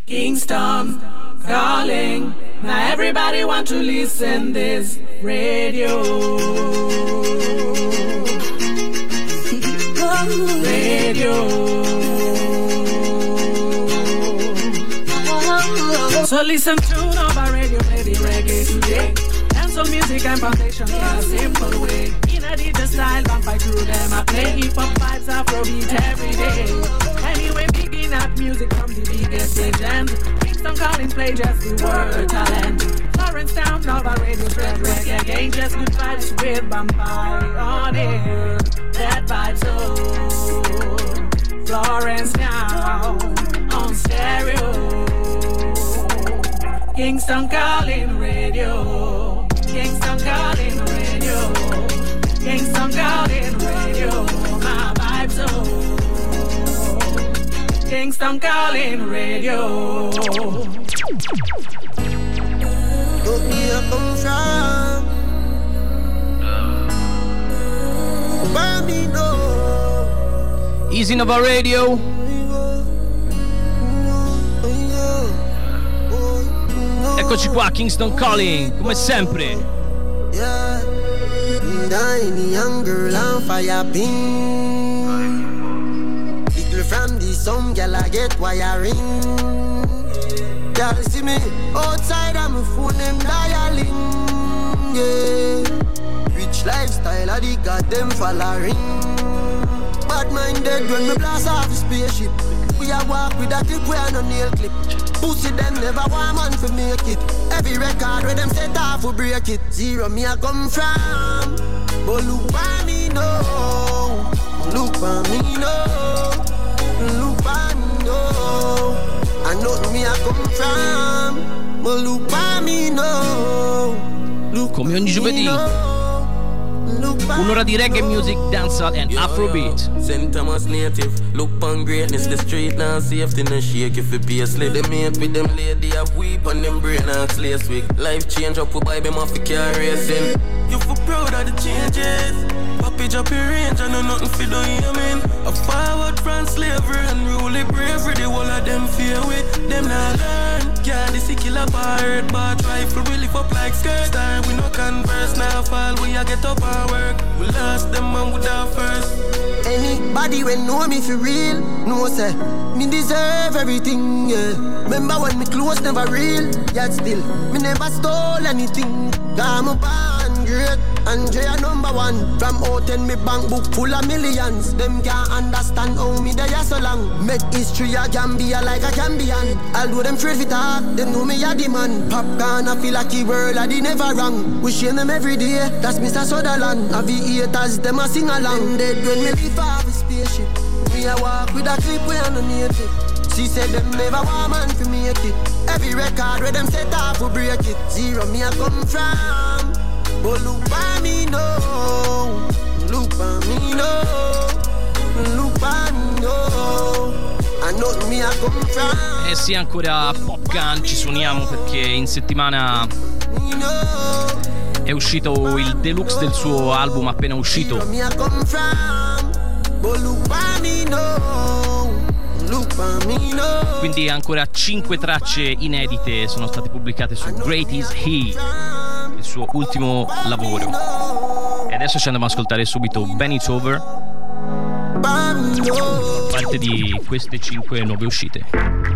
Kingston calling. Now everybody want to listen this radio. Radio. So listen to Nova Radio, play the reggae today. Dancehall music and foundation in a simple way. In a DJ style, vampire through them. I play hip hop vibes, Afrobeat every day. Anyway, begin up music from the biggest legend. Kingston calling, play just the word talent. Florence Town, Nova Radio, spread reggae again. Just good vibes with vampire on air. That vibe so Florence Town on stereo. Kingston calling radio. Kingston calling radio. Kingston calling radio. My vibe so Kingston calling radio. Look me up come from Bambino. Easy Nova Radio. Eccoci qua, Kingston Calling, come sempre. Yeah, dying young girl on fire pin. Little from the some girl I get wiring. Girl see me outside I'm a phone them dialing. Yeah, rich lifestyle I the got them following. Bad minded when me blast off a spaceship. We a walk with a clip, we a no nail clip. Pussy them never want man to make it. Every record where them set off will break it. Zero me I come from, but look by me no. Look by me no. Look by me no. I know me I come from, but look by me no. Look come ogni giovedì. Un'ora di reggae music, dancehall and Afrobeat. St. Thomas native, look on greatness. The street now safety no shake if it be a slip. They mate with them lady have weep on them brain and slaves week. Life change up, we buy them off the car racing. You feel proud of the changes. Papi drop your range, I know nothing for doing, you mean. A forward from slavery and really bravery. The whole of them fear with them not learn. Yeah, this is killer pirate, but rifle we lift up like skirt. Star, we no converse, now fall, we a get up and work. We lost them and we die first. Anybody when know me for real, know say me deserve everything, yeah. Remember when me clothes never real, yet still me never stole anything. Got me born great, Andrea #1. From out in me bank book full of millions. Them can't understand how me there so long. Make history a Gambia like a Gambian. Although them afraid to talk, them know me a the man. Popcorn I feel like the world I did never wrong. We share them every day, that's Mr. Sutherland. Have the haters, them a sing along. Dead when me leave off a spaceship. Me a walk with a clip we on the native. She said them never want man to make it. Every record where them set off will break it. Zero me a come from, but look by me no. Look by me no. Look by me no. I know me a come from. Eh sì, ancora Popcan, ci suoniamo perché in settimana è uscito il deluxe del suo album appena uscito. Quindi ancora 5 tracce inedite sono state pubblicate su Great Is He, il suo ultimo lavoro. E adesso ci andiamo ad ascoltare subito Ben It's Over, parte di queste 5 nuove uscite.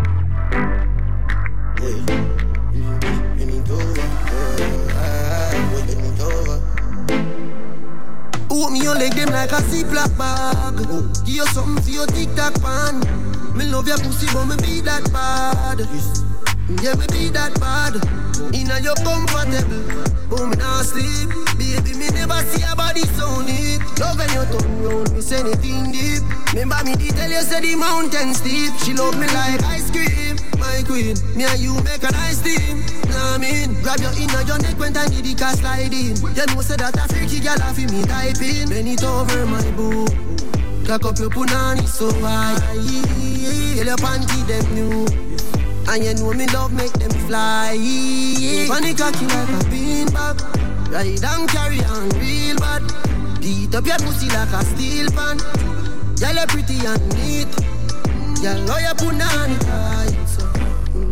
Put me on leg them like a ziplock bag. Give you something for your tic-tac pan. Me love your pussy but me be that bad. Yeah, me be that bad. Inna your comfortable, but me not sleep. Baby, me never see a body so neat. Love when you turn round, me say anything deep. Remember me did tell you say the mountain steep. She love me like ice cream, my queen. Me and you make a nice team. Nah, I mean, grab your inner your neck when time the car slide in. You know say that a freaky girl off me type in. Bend it over my boo. Cock up your punani so high. Tell your panty them new. And you know me love make them fly. Panic cocky like a beanbag. Ride and carry on real bad. Beat up your pussy like a steel pan. Y'all are pretty and neat. Y'all know your punani tight. So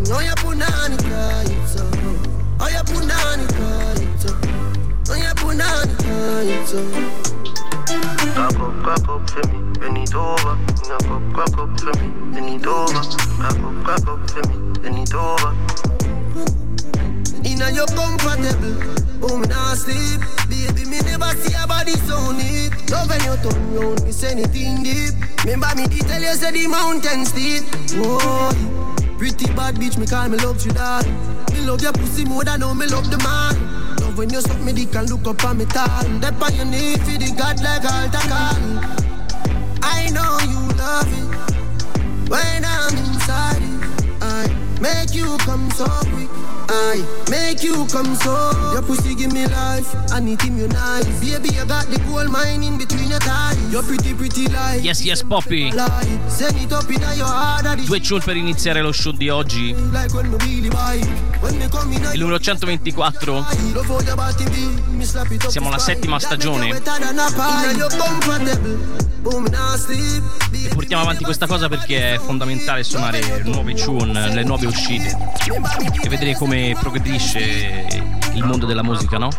so. Crack up for me, bend it over. Crack up for me, bend it over. Crack up for me, bend it over. Inna your comfortable, oh me nah sleep. Baby, me never see a body so neat. Love when you turn round, me say anything deep. Remember me did tell you say the mountain steep. Whoa, pretty bad bitch, me call me love you dad. Me love your pussy more than how me love the man. Love when you suck me dick and look up on me tall. That on your knee for the god like altar call. I know you love it when I'm inside it. I make you come so quick. I make you come so. Your pussy give me life, and it in your nice. Baby, you got the gold mine in between your thighs. You're pretty life. Yes, Poppy. Send it up in your heart. Due tune per iniziare lo show di oggi. Il numero 124. Siamo alla 7ª stagione. E portiamo avanti questa cosa perché è fondamentale suonare nuove tune, le nuove uscite e vedere come progredisce il mondo della musica, no?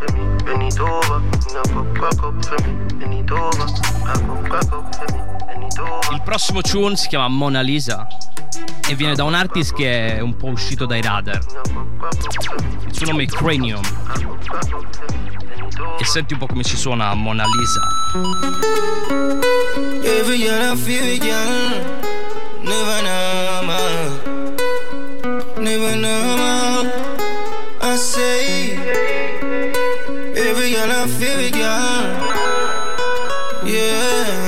Il prossimo tune si chiama Mona Lisa e viene da un artist che è un po' uscito dai radar. Il suo nome è Cranium. E senti un po' come si suona Mona Lisa. Every year I feel it, girl. Never know, I say. Every year I feel it, girl. Yeah.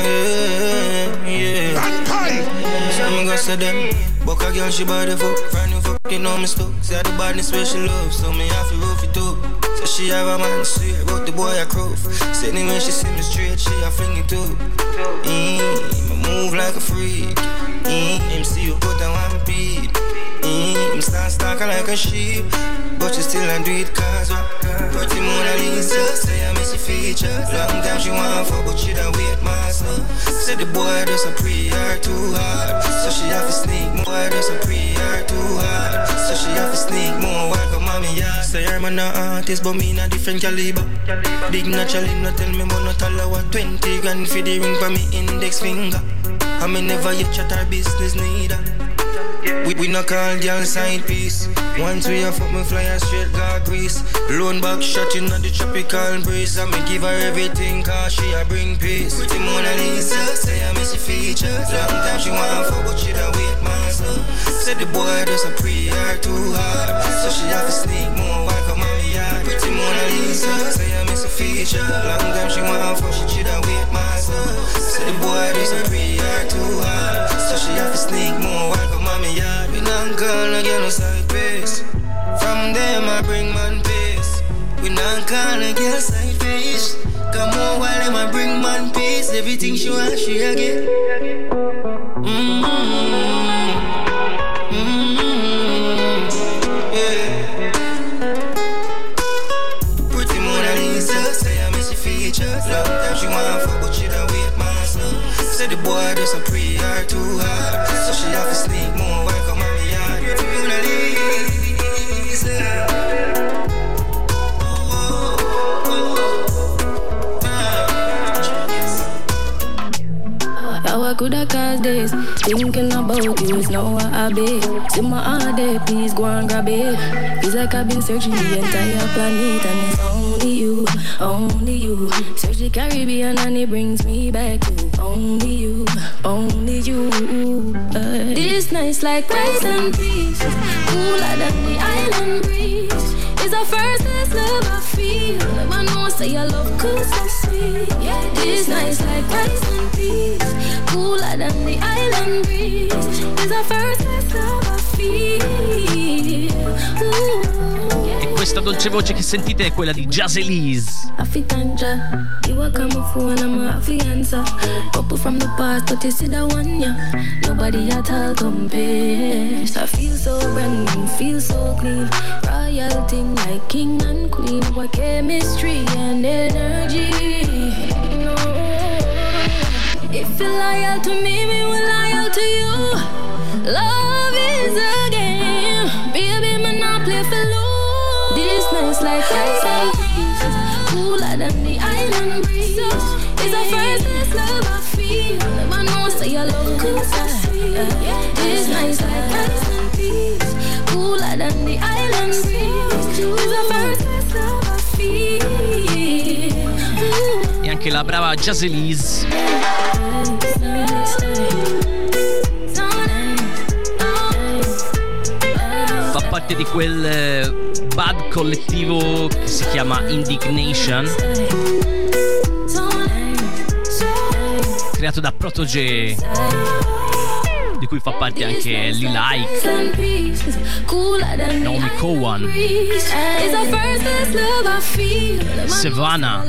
Some girls say them, but a girl she body fuck. Brand new fucking on me stuck. Say the body special love, so me have to rough it up. So she have a man sweet, but the boy a crow. Say when she see me straight, she a fling it too. I move like a freak. Him see you put on one beat. Him start stalking like a sheep, but you still and do it cause what? Pretty Mona Lisa, say I miss your feature. Long time she want fuck, but she don't wait master. Say the boy does a pre-her too hard, so she have to sneak more. Boy does a pre-her too hard, so she have to sneak more. Welcome mommy, yeah. Say I'm an artist, but me in a different caliber. Big naturally, no tell me more, no tell her what 20 grand for the ring for me index finger. I may never yet chat our business neither. We no call girl side piece. Once we a fuck me fly her straight got grease. Lone back shot in the tropical breeze. I me give her everything cause she a bring peace. Pretty Mona Lisa, say I miss your features. Long time she want fuck but she don't wait master. Said the boy does a pre-her too hard, so she have to sneak more. Welcome on me yard. Pretty Mona Lisa, say I miss your feature. Long time she want fuck but she don't wait master. Said the boy does a pre-her too hard, so she have to sneak more. Welcome on me yard. We not gonna get no side face. From them I bring man peace. We not gonna get side face. Come on while them I bring man peace. Everything she want she a get. Yeah. Pretty Mona Lisa, say I miss your features. Long time she want fuck but she don't wait master. Say the boy does a pre-her too hard, so she have to sneak more. Welcome on me yard. Pretty Mona Lisa. How I coulda caused this? Thinking about you is now what I be. See my heart there, please go and grab it. Feels like I've been searching the entire planet, and it's only you, only you. Search the Caribbean and it brings me back to only you, only you. This night's like rice and peas, cooler than the island breeze. It's the first love I feel. I know say your love could so sweet. Yeah, this night's like rice and peas, cooler than the island breeze. It's the first love I feel. E questa dolce voce che sentite è quella di Jazzelise. Afitanja, you a come phone, I'm a fianza. Couple from the past, but you see the one, yeah. Nobody at all compares. I feel so brand new, feel so clean. Royal thing like king and queen. What chemistry and energy. No. If you're loyal to me, me will loyal to you. Love is a game, baby, me not play for lose. This night's like rice and peas, cooler than the island. island breeze. It's the first love I feel. Man, know say your love cool so sweet. It's nice like Iceland peace, cooler than the island breeze. It's the first love I feel. E anche la brava Jazzelise fa parte di quel bad collettivo che si chiama Indignation, creato da Protoje, di cui fa parte anche Lil Ike, Naomi Cowan, Savannah.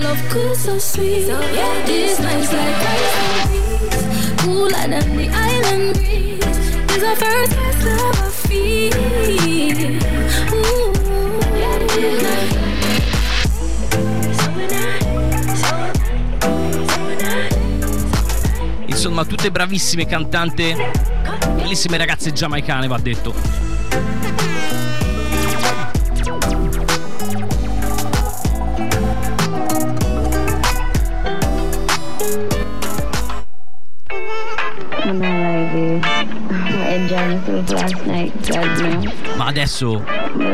Insomma, tutte bravissime cantanti, bellissime ragazze giamaicane, va detto. Ma adesso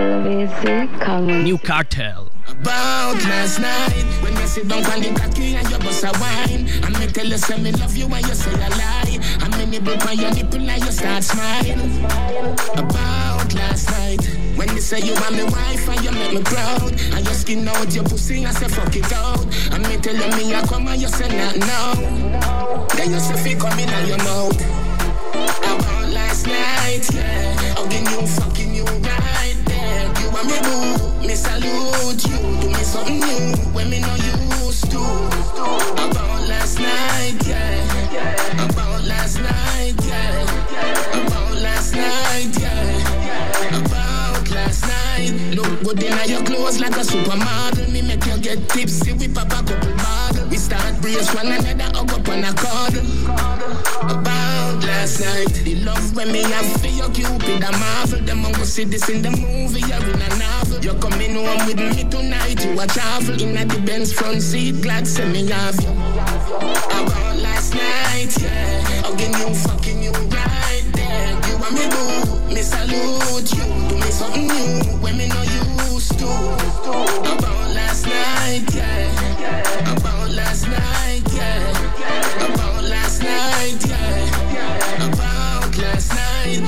New Cartel. About last night, when you sit down on the cocky and you bust a wine, and me tell you say me love you and you say a lie, and me nibble on your nipple and you start smiling. About last night, when you say you want me wife and you make me proud, and you skin out your pussy and say fuck it out, and me tell you me I come and you say not now, then you say fi come in on your mouth. About last night, yeah, hugging you, fucking you right there, you want me boo, me salute you, do me something new when me no used to. About last night, yeah, about last night, yeah, about last night, yeah, about last night. Look good in your clothes like a supermodel, me make you get tipsy, we pop a couple bottles, we start brace one another, hug up on a cuddle. About last night, the love when me have for your Cupid a marvel. Them I go see this in the movie, you're in a novel. You're coming home with me tonight, you a travel in the Benz front seat, glad say me have you. About last night, yeah, hugging you, fucking you right there. You want me boo, me salute you, do me something new when me no used to. About last night, yeah, about last night, yeah, about last night, yeah, about last night.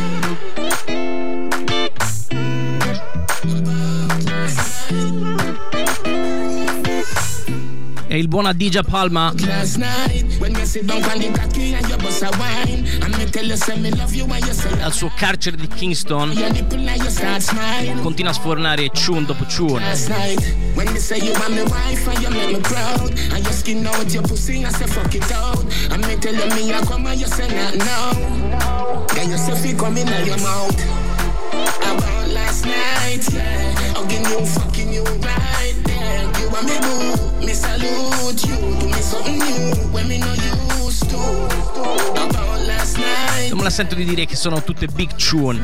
E il buon Adidja Palma al suo carcere di Kingston continua a sfornare tune dopo tune. About last night, yeah, hugging you, fucking you right there. You want me boo, me salute you, do me something new when me no used to. About last night, Non me la sento di dire che sono tutte big tune,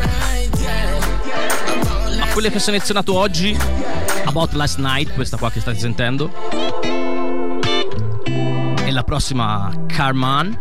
ma quelle che ho selezionato oggi, About Last Night, questa qua che state sentendo, e la prossima Carman,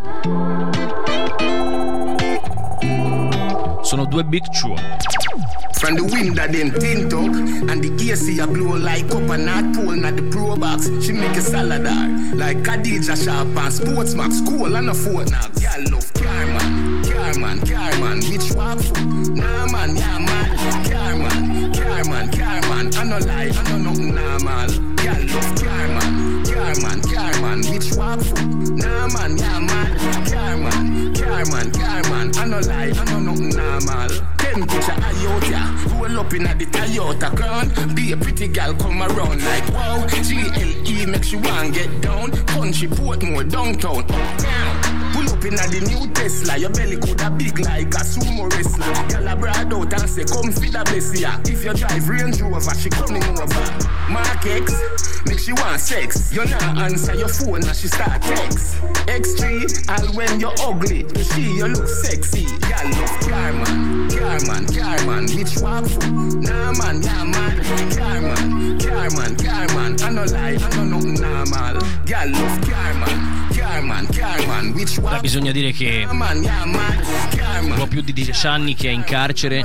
sono due big tune. from the window then tint up, and the AC a blow like coconut pole at the pro box. She make a saladar like Khadija Sharp and Sportsmax. Cool and a fortnite. Y'all love Carman, Carman, Carman. Bitch walk foot. Nah man, yeah man. Carman, Carman, Carman. I no lie, I know nothing normal. Y'all love Carman, Carman, Carman. Bitch walk foot. Nah man, yeah man. Carman, Carman, Carman. I no lie, I know nothing normal. Picture Ayota, roll up in at the Toyota crown. Be a pretty girl come around like wow. GLE makes you want get down. Country Portmore downtown uptown. Pull up in at the new Tesla. Your belly coulda big like a sumo wrestler. Girl a brad out and say come feed the bless ya. If you drive Range Rover, she coming over. Mark X makes you want sex. You not answer your phone and she start text. X3 all when you're ugly. She you look sexy. Girl love Carman, Carman, Carman. Bitch walk foot. Nah man, yeah man. Carman, Carman, Carman. I no lie, I know nothing normal. Girl love Carman, which one? Bisogna dire che un po' più di 10 anni che è in carcere,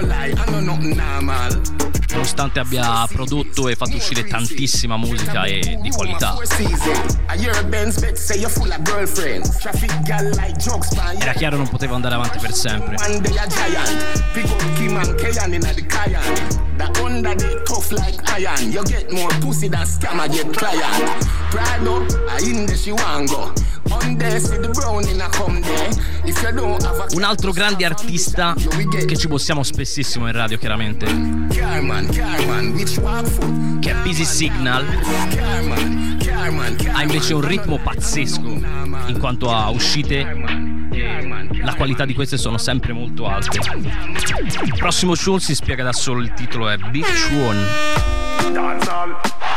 nonostante abbia prodotto e fatto uscire tantissima musica e di qualità. Era chiaro, non poteva andare avanti per sempre. Un altro grande artista che ci possiamo spessissimo in radio, chiaramente, che è Busy Signal, ha invece un ritmo pazzesco in quanto a uscite. La qualità di queste sono sempre molto alte. Il prossimo tune si spiega da solo, il titolo è Big Tune. Dancehall.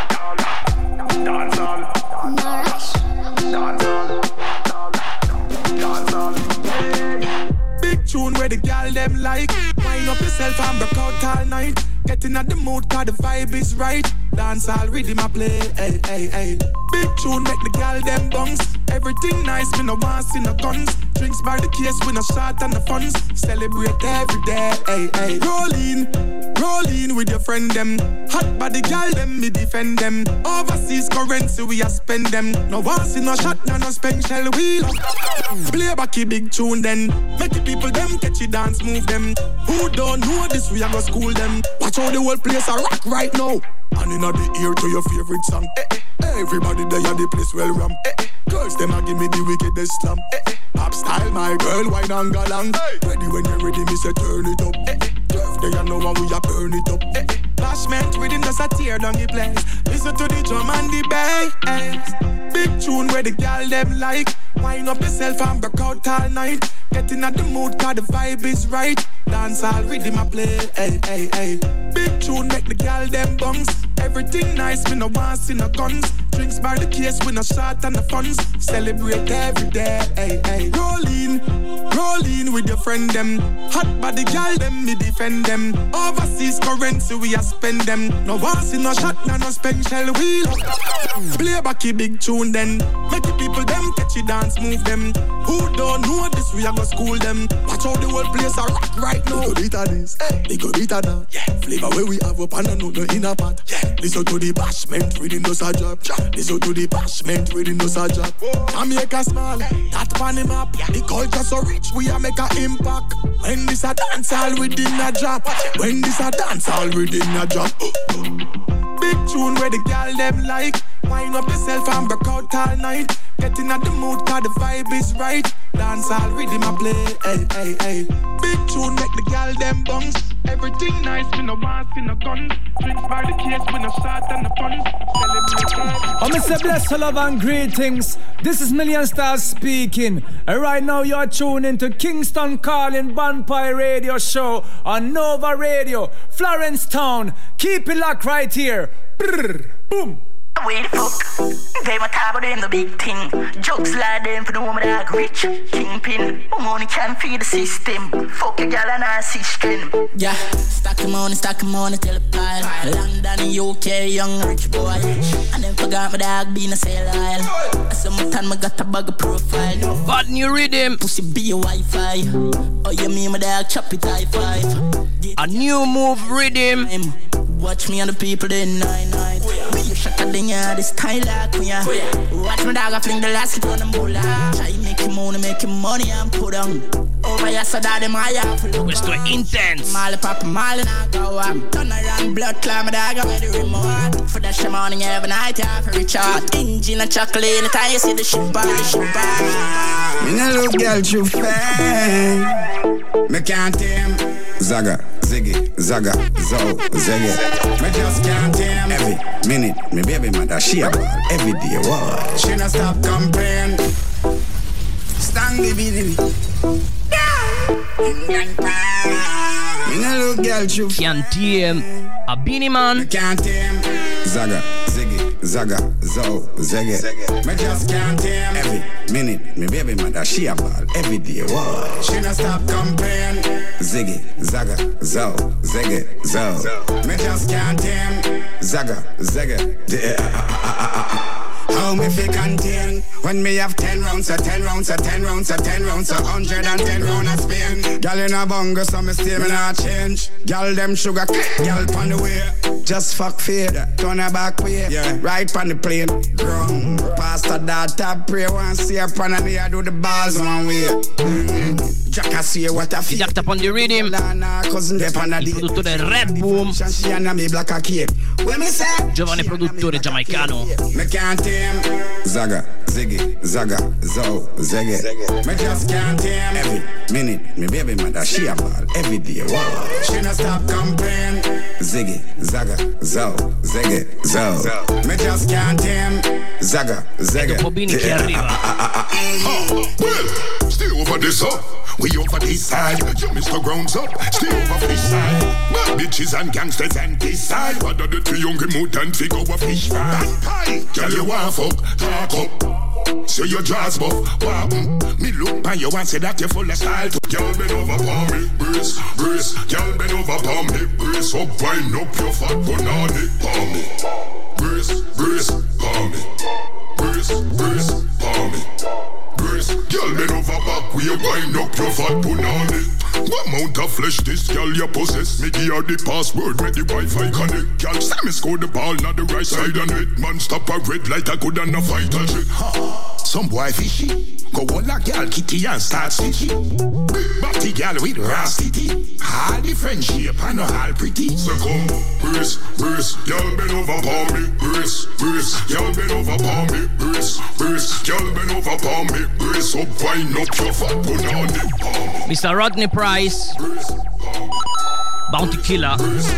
Big tune where the gal them like. Wind up yourself and broke out all night. Getting at the mood cause the vibe is right. Dancehall rhythm I play, hey, hey, hey. Big tune make the gal them bounce. Everything nice, me no want see no guns. Drinks by the case, we no shot and the funds. Celebrate every day, hey, hey. Roll in with your friend them. Hot body gal them, me defend them. Overseas currency, we a spend them. No want see no shot, no spend shell wheel. Play back a big tune then. Make the people them catch it dance, move them. Who don't know this, we a go school them. Watch how the whole place a rock right now. And in the ear to your favorite song. Everybody there at the place well ram. Girls them a give me the wickedest slam. Pop style my girl, wine and galang. Ready when you're ready, me say turn it up. Turf there you know when we a burn it up. Bashment rhythm just a tear down the place. Listen to the drum and the bass. Big tune where the gal them like. Wind up yourself and broke out all night. Getting at the mood cause the vibe is right. Dancehall rhythm I play, hey, hey, hey. Big tune make the gal them bounce. Everything nice, we no want see no guns. Drinks by the case, we no shot and the funds. Celebrate every day, hey, hey. Roll in with your friend them. Hot body gal them, me defend them. Overseas currency, we a spend them. No want see no shot, no spend shell wheel. Play back a big tune then. Make the people them catch it dance, move them. Who don't know this, we a go school them. Watch how the whole place a rock right now. They go beat this, they go beat that. Yeah. Flavor where we have up and I know the inner part. Yeah. Listen to the bashment, reading no drop. Listen to the bashment, reading no drop. Jamaica small, that pan him up. The culture so rich, we a make a impact. When this a dance all within a drop. When this a dance all within a drop. Big tune where the gal them like. Wind up yourself and broke out all night. Getting at the mood cause the vibe is right. Dancehall rhythm I play, hey, hey, hey. Big tune make the gal them bounce. Everything nice, we no want see no guns. Drinks by the case, we no shot and the funds. Oh, Mr. Bless, love and greetings. This is Million Stars speaking. And right now you're tuned into Kingston Calling Vampire Radio Show on Nova Radio, Florence Town. Keep it locked right here. Brrr, boom. Wait the fuck, they my top of them the big thing. Jokes like them for the woman that rich. Kingpin, my money can't feed the system. Fuck a gal and I system. Yeah, stack the money till the pile. London and UK, young rich boy. And then forgot my dog being a sale aisle. Sometimes I got a bag of profile. Bad new rhythm. Pussy be a Wi-Fi. Oh you mean my dog chop it high five. A new move rhythm. Watch me and the people in 9-9. Be a shot at the yard, this style like me. Watch my dog, I fling the last hit on the mola. Try make him money and put on. Over here, so that them high up. Questo è intense. Mali pop, mali and go up. Turn around, blood climb, my dog, I'm ready remote. For that morning, every night, I have a recharge. Engine and chocolate, the time you see the ship by the ship by. Me no look girl too fine. Me can't tame. Zaga, ziggy, zaga, zo, ziggy. Me just can't tame. Every minute, me baby mother, she a ball. Every day, what? She no stop complain. Stand the baby. Me no look girl too fine. A Beanie Man. Me can't tame. Zaga, ziggy, zaga, zo, ziggy. Me just can't tame. Every minute, me baby mother, she a ball. Every day, what? She no stop complain. Ziggy, zaga, zo, ziggy, zo. Me just can't tame. Zaga, ziggy. How me fi contain when me have 10 rounds, 10 rounds, 10 rounds, 10 rounds, 110 rounds of Spain. Girl in a bunga, so me still me not change. Girl them sugar, girl pon the way. Just fuck fade, turn her back way. Yeah. Right pon the plane, drum. Pastor that tap pray one see up on and here do the balls one way. Jacka see what I feel. Jacked up on the rhythm. Il produttore Red Boom. Giovane produttore giamaicano. Zaga, ziggy, zaga, zo, ziggy. Me just can't tame. Every minute, me baby mother, she a ball. Every day, wow. She no stop complain. Ziggy, zaga, zo, ziggy, zo. Me just can't tame. Zaga, ziggy. Bobini che arriva. Well, stay over this up. We over this side, you Mr. Grounds up. Stay over this side. Well, bitches and gangsters and this side. What are the two young mood and figure over fish fry? Girl, you want fuck, talk up. So your jaws buff, wow. Me look by you and say that you're full of style. Girl, bend over for me, brace, brace. Girl, bend over for me, brace. Up, wind up your fat banana for me. Brace, brace, for me. Brace, brace, for me. Brace, girl, bend over back, we wind up your fat punani. What amount of flesh this girl you possess? Me give her the password where the Wi-Fi connect. Girl, Sammy score the ball, not the right side on it. Man, stop a red light, I could not fight a shit. Some boy fishy. Go all a girl kitty and start stitchy. Big body girl with rastity. All the friendship and all pretty. So come, brace, brace, girl bend over for me. Brace, brace, girl bend over for me. Brace, brace, girl bend over for me. Brace up, wind up your fat punani. Mr. Rodney Price, Bounty Killer,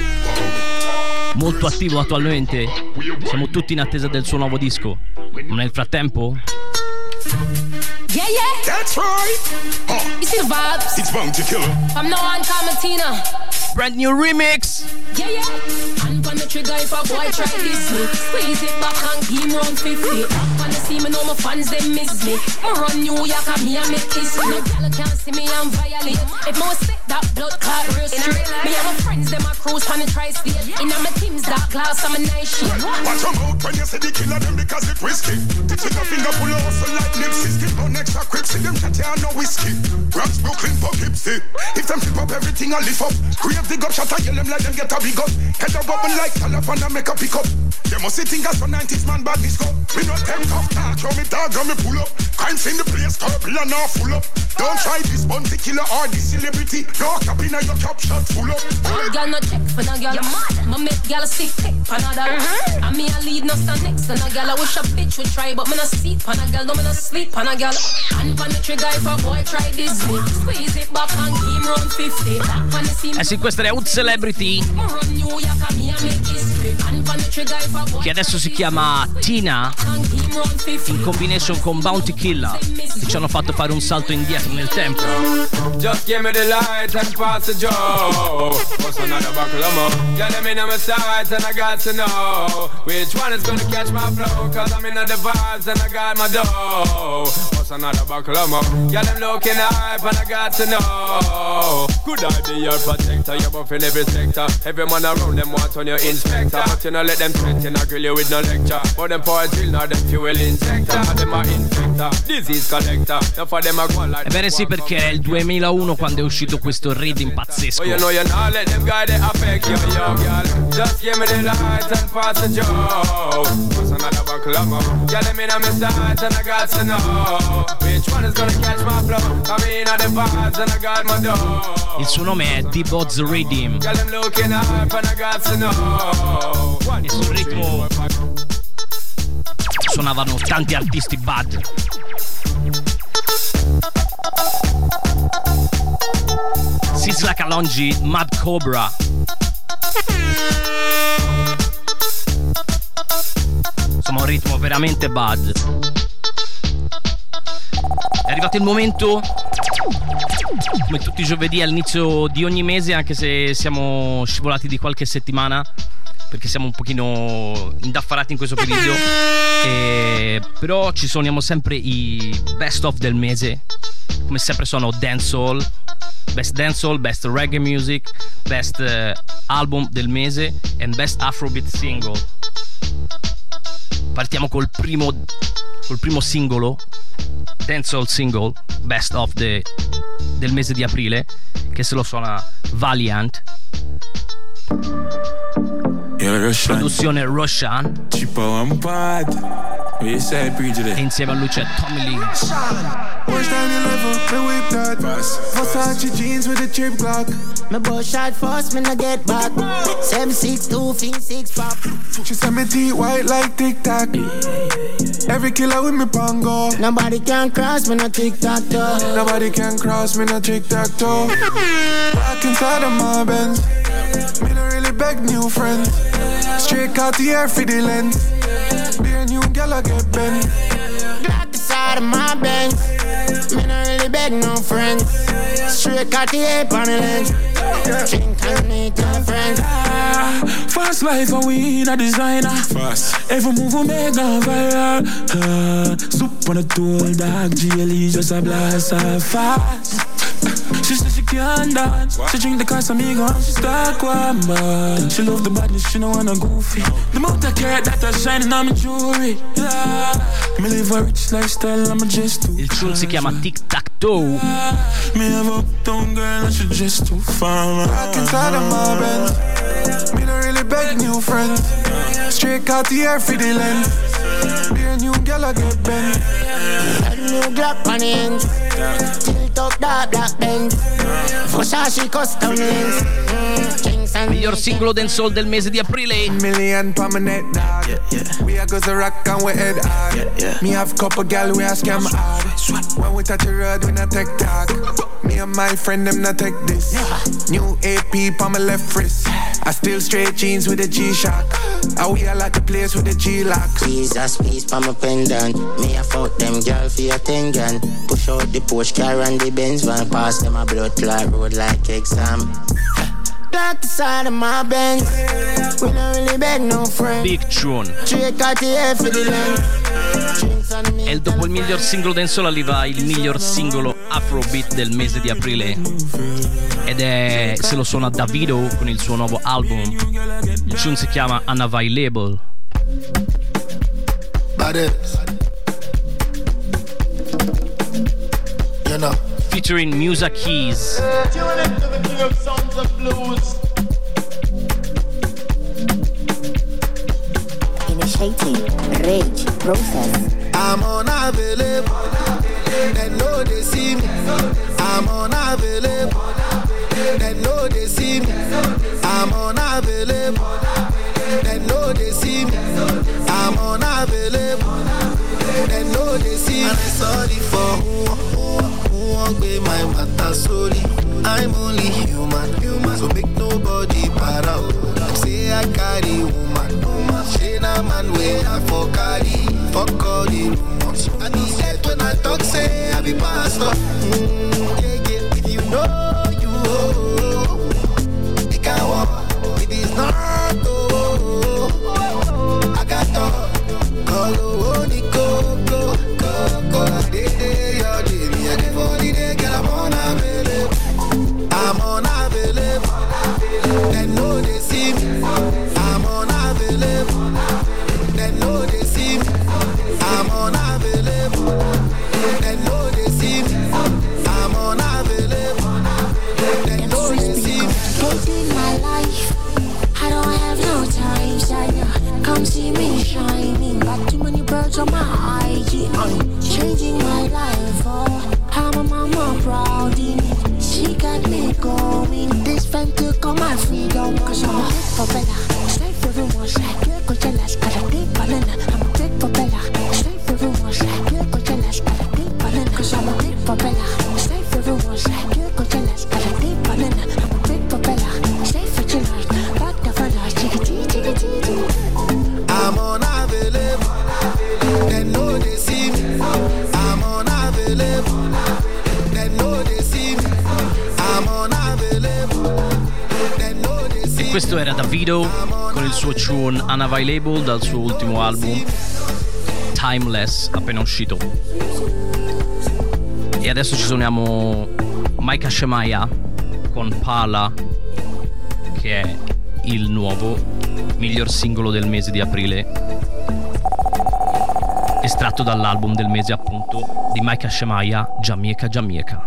molto attivo attualmente. Siamo tutti in attesa del suo nuovo disco. Ma nel frattempo, yeah, yeah. That's right. You see the vibes? It's Bounty Killer. I'm no one Martina. Brand new remix. Yeah, yeah. Hand on the trigger if a boy try this me. Squeeze it back and give him round 50. Up on the scene, me know my fans, they miss me. I run New York and me and make this. No girl can't see me and violate. If I was sick, that blood clot real straight. Me and my friends, them a cruise on the tri-state. In my team's dark glass, I'm a night shit. Watch them out when you say the killer them because it risky. Take a finger full of hustle like Nipsey. Skip on extra crips, see them chat here no whiskey. Rams Brooklyn for Gipsy. If them flip up everything I lift up. Create the gun shot, I yell them like them get a big up. Head a bubble like telephone and make a pick up. They must see things as for 90s man bad disco. Me not them tough talk, show me dog and me pull up. Crimes in the place, turtle and now full up. Don't try this Bounty Killer or this celebrity. No cap in your cap shot full up. Girl no check for no girl. My make girl sick pick for another. And me a lead no stand next to no girl. I wish a bitch would try, but me no sleep on a girl. No me no sleep on a girl. And on the trigger if a boy try this me. Squeeze it back and give him round 50. Back on the scene. Eh sì, questa è Out Celebrity, che adesso si chiama Tina, in combination con Bounty Killer, che ci hanno fatto fare un salto indietro nel tempo. Just give me the light and pass the joe. What's another buckle of more? Get them in on my sides and I got to know which one is gonna catch my flow. Cause I'm in the vibes and I got my dough. What's another buckle of more? Get them looking hype and I got to know. Could I be your protector? You're buff in every sector. Every man around them want on your inspector. But you know let them threaten, I grill you with no lecture. But them power drill, now them fuel injector. Them are infector, disease collector. Now for them I go like. Ebbene sì, perché è il 2001 quando è uscito questo rhythm pazzesco. Oh, you know you're not let them guide it affect you, yo, girl. Just give me the light and pass the joe. What's another buckle of more? Girl, them in on my sides and I got to know which one is gonna catch my flow. Come in on the vibes and I got my dough. Il suo nome è D-Boz Rhythm. Girl, them looking up and I got to know. E sul ritmo suonavano tanti artisti bad. Sisla Kalonji, Mad Cobra. Insomma, un ritmo veramente bad. È arrivato il momento, come tutti i giovedì all'inizio di ogni mese, anche se siamo scivolati di qualche settimana, perché siamo un pochino indaffarati in questo periodo, però ci suoniamo sempre i best of del mese. Come sempre sono dancehall, best reggae music, best album del mese e best afrobeat single. Partiamo col primo singolo, dancehall single, best of del mese di aprile, che se lo suona Valiant. Produzione Roshan. E insieme a lui c'è Tommy Lee. Watch down your level, me whip that Versace jeans with a chip Glock. Me boss shot first, me no get back 762, fin 6 pop. She said me teeth white like Tic Tac. Every killer with me pongo. Nobody can cross me no Tic Tac toe. Nobody can cross me no Tic Tac toe. Back inside of my Benz. Me no really beg new friends. Straight out the air for the lens. Be a new gal I get bent. Black inside of my Benz. Me no really beg no friends. Straight out the air on the lens. Drink and meet your friends. Fast life and we in a designer. Fast. Every move we make on viral. Soup on the tool, dog. GLE just a blast of fast. She said she can't dance. She drink the Casamigo and she start warm. She love the badness, she don't wanna goofy. The amount of carrot that are shining on my jewelry. Yeah. Me live a rich lifestyle, I'm a just too. Il tune si chiama Tic Tac Toe. Me have a uptown girl and she just too far. Back inside of my Benz. Me don't really beg new friends. Straight out the air for the lens. Be a new gal I get bent. A new Glock on the end. Tilt up that black Benz. Versace custom lens. Miglior singolo dancehall del mese di aprile. Million permanent dog. We are go to rock and we head hard. Me have couple gal we a scam hard. When we touch the road we not take talk. Me and my friend them not take this. New AP on my left wrist. I still straight jeans with a G-Shock. And we are like the place with the G-Lock. Jesus peace pa my pendant. Me a fuck them girl for your 10 gun. Push out the Porsche car and the Benz van. Pass them a blood clot road like exam. Black the side of my Benz. We don't really beg no friends. Big tune. E dopo il miglior singolo dancehall arriva il miglior singolo afrobeat del mese di aprile. Ed è se lo suona Davido con il suo nuovo album. Il tune si chiama Unavailable. You know. Featuring Musa Keys. Initiating rage process. I'm unavailable. They know they see me. I'm unavailable. They know they see me. I'm unavailable. They know they see me. I'm unavailable. They know they see me. I'm sorry for who won't be my matter slowly. I'm only human, so make nobody para. Say I carry woman. Say na man where I for carry. Fuck all the rumors. I be dead when I talk, say I be pastor. If you know you, it can walk. If it's not, I got to call only go. I'm unavailable. They know they see me. I'm unavailable. They know they see me. I'm unavailable. They know they see me. I'm unavailable. They know they see me. In my life, I don't have no time, shine. Come see me shining. Got too many birds on my IG. I'm changing my life. Oh, I'm a mama proud in it. She got me going. This fan took all my freedom. Cause I'm a big for Bella. Straight for everyone. Straight go jealous. Got a big banana. I'm a big for Bella. Straight for everyone. Straight go jealous. Got a big banana. Cause I'm a big for Bella. Straight for everyone. Straight go jealous. Got a big banana. I'm a big for Bella. Straight for jealous. Back the fella. Chickity. I'm unavailable. They know they see me. I'm unavailable. They know they see me. I'm unavailable. They know they see me. Questo era Davido con il suo tune Unavailable dal suo ultimo album Timeless, appena uscito. E adesso ci suoniamo Micah Shemaiah con Pala, che è il nuovo miglior singolo del mese di aprile, estratto dall'album del mese appunto di Micah Shemaiah, Jamaica Jamaica.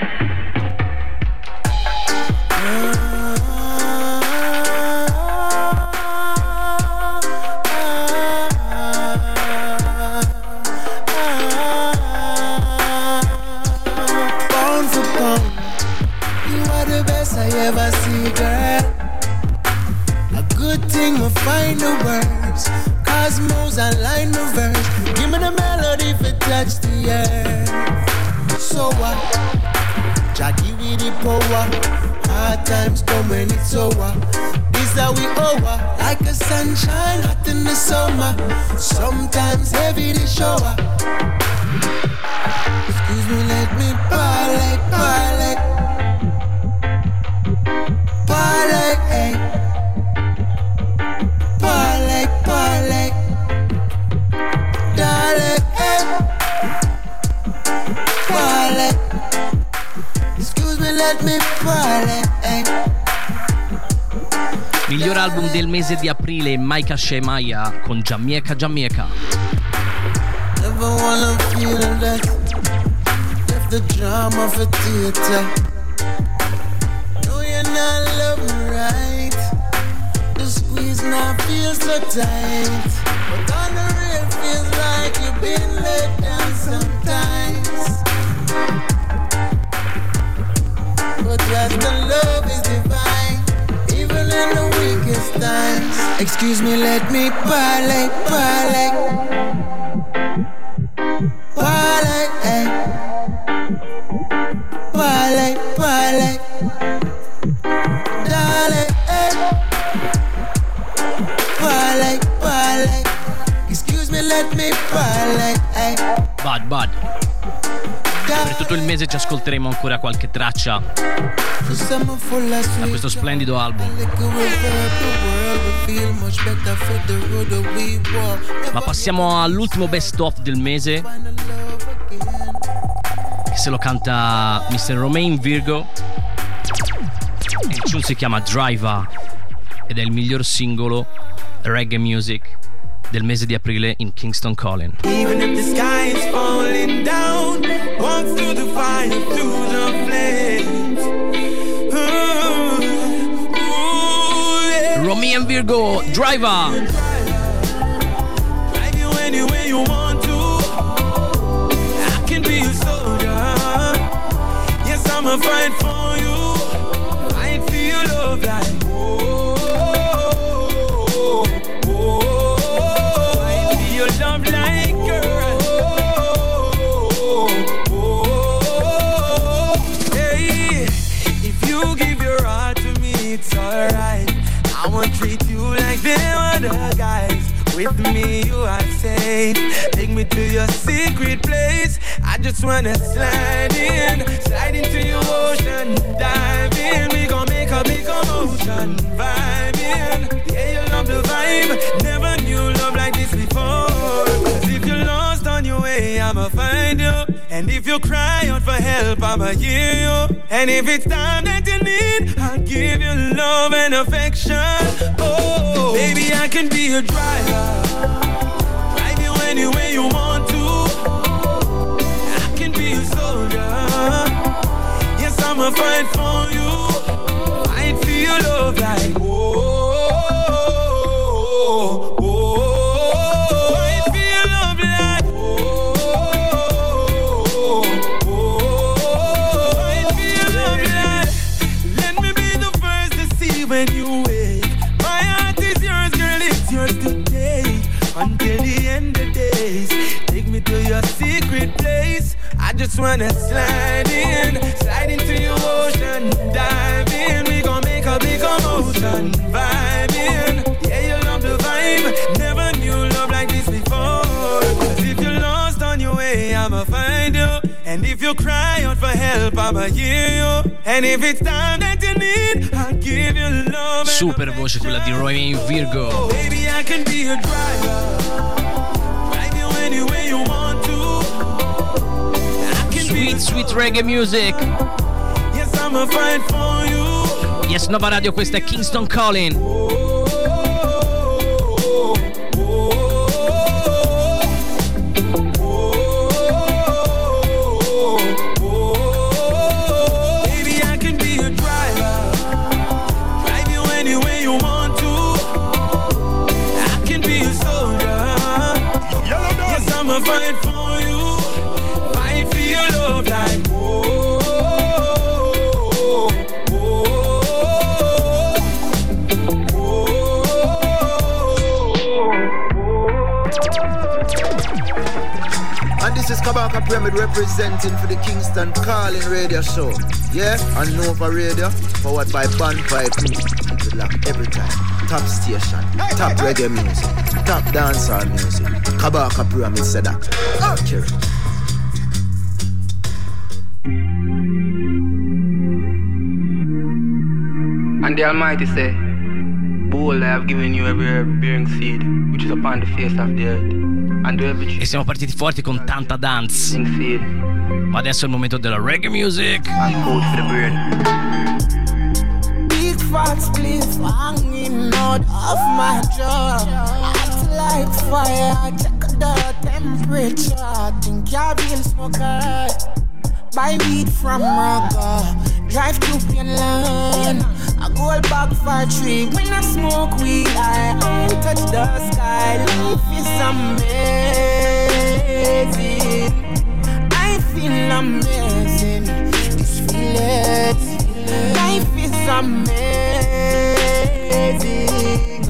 Ever see, girl? A good thing we find the words, cosmos align the verse. Give me the melody if it touch the earth. So what? Jah give me the power. Hard times come when it's over. This how we over, like a sunshine hot in the summer. Sometimes heavy the shower. Excuse me, let me parlay. Parlay, hey. Parlay. Darling, hey. Parlay. Excuse me, let me parlay, hey. Miglior album del mese di aprile, Micah Shemaiah con Jamaica Jamaica. Never wanna feel that. Left the drama for theater. Not love me right. The squeeze now feels so tight, but on the real feels like you've been let down sometimes. But just the love is divine, even in the weakest times. Excuse me, let me parlay. Parlay, hey. Parlay. Darling, parlay. Excuse me, let me parlay. Bad. Per tutto il mese ci ascolteremo ancora qualche traccia da questo splendido album. Ma passiamo all'ultimo best of del mese, che se lo canta Mr. Romain Virgo. Il tune si chiama Driver ed è il miglior singolo reggae music del mese di aprile in Kingston Calling. Even if the sky is falling down, walks through the fire, through the flames. Yeah. Romain Virgo, Driver. Drive you anywhere you want to. I can be a soldier. Yes, I'ma fight for you. Love like I feel love like girl. Hey, if you give your heart to me, it's alright. I won't treat you like them other guys. With me, you are safe. Take me to your secret place. I just wanna slide into your ocean, dive in. We gon' make a big commotion, vibe in. Yeah, you love the vibe. Never knew love like this before. 'Cause if you're lost on your way, I'ma find you. And if you cry out for help, I'ma hear you. And if it's time that you need, I'll give you love and affection. Oh, baby, I can be a driver. Drive you anywhere you want to. I can be a soldier. Yes, I'ma fight for you. Fight for your love like fight for your love like fight for your love like. Let me be the first to see when you wake. My heart is yours, girl, it's yours to take. Until the end of days, take me to your secret place. I just wanna slide into your ocean, dive in. We gon' make a big commotion, vibe in. Yeah, you love the vibe. Never knew love like this before. 'Cause if you're lost on your way, I'ma find you. And if you cry out for help, I'ma hear you. And if it's time that you need, I'll give you love. Super voce quella di Roy Virgo. Oh, baby, I can be your driver. Drive you anywhere you want to. Sweet, sweet reggae music. Yes, I'ma fight for you. Yes, Nova Radio, questa è Kingston Calling. Fight for you, fight for your love like whoa, whoa, whoa. And this is Kabaka Pyramid representing for the Kingston Calling Radio Show. Yeah, on Nova Radio, powered by Bonfire Crew. Keep it locked every time. Top station, top reggae music, top dancehall music. Kabaka Pyramid said that. Cheers. And the Almighty say, behold, I have given you every herb bearing seed, which is upon the face of the earth. And to every tree. E siamo partiti forti con tanta dance. Ma adesso è il momento della reggae music. And food for the brain. Big fat spliff hanging out of my jaw. Hot like fire, check the temperature. Think I will smoke it. Buy weed from Raga, drive to Pinland. I go back for a tree. When I smoke weed, I touch the sky. Life is amazing. I feel amazing. Just feel it. Life is amazing.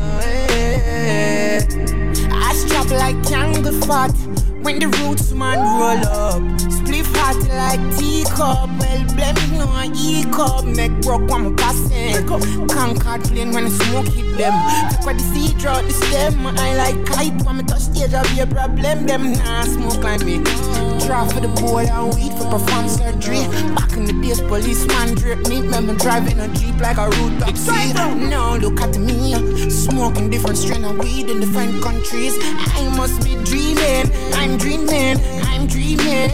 I strap like candle fat when the roots man roll up. Spliff hot like teacup. Well, blame me no E-cup. Make broke one more passing. Concord plane when the smoke hit them. Take what the seed drought the stem. I like kite when me touch stage of your problem. Them nah smoke like me. Draw for the boy and weed for perform surgery. Back in the days, policeman drip me. Remember driving a Jeep like a root taxi. Now look at me, smoking different strain of weed in different countries. I must be dreaming. I'm dreaming. I'm dreaming.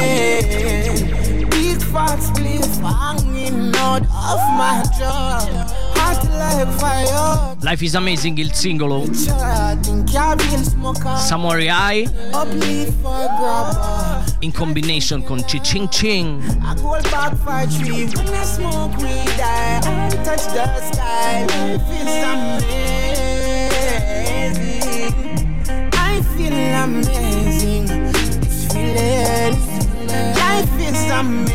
Big fat spliff hanging out of my jaw. Hot like fire. Life is Amazing, il singolo. Samurai Eye in combination con Ching Ching. I go back for a tree when I smoke weed. I touch the sky. Life is amazing. I feel amazing. Just feel it. Life is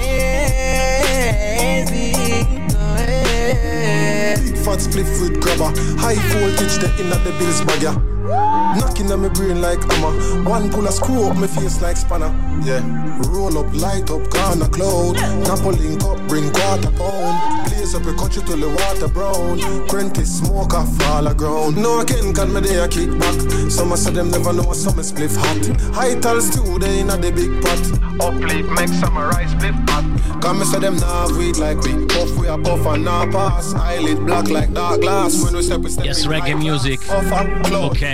amazing. Big fat split fruit grabber, high voltage the inna the bills bag ya. Knocking on my brain like hammer. One pull a screw up my face like spanner. Yeah, roll up, light up, corner cloud. Napoli cup, bring quarter pound. Blaze up, cut you till the water brown. Prentice smoke off all the ground. No again can me there kick back. Some of them never know some spliff hot. High tals too, they inna the big pot. Up leaf make samurai spliff hot. Come me say them now weed like we puff, we a puff and now pass. Eyelid black like dark glass. When we step yes, reggae music. Ok.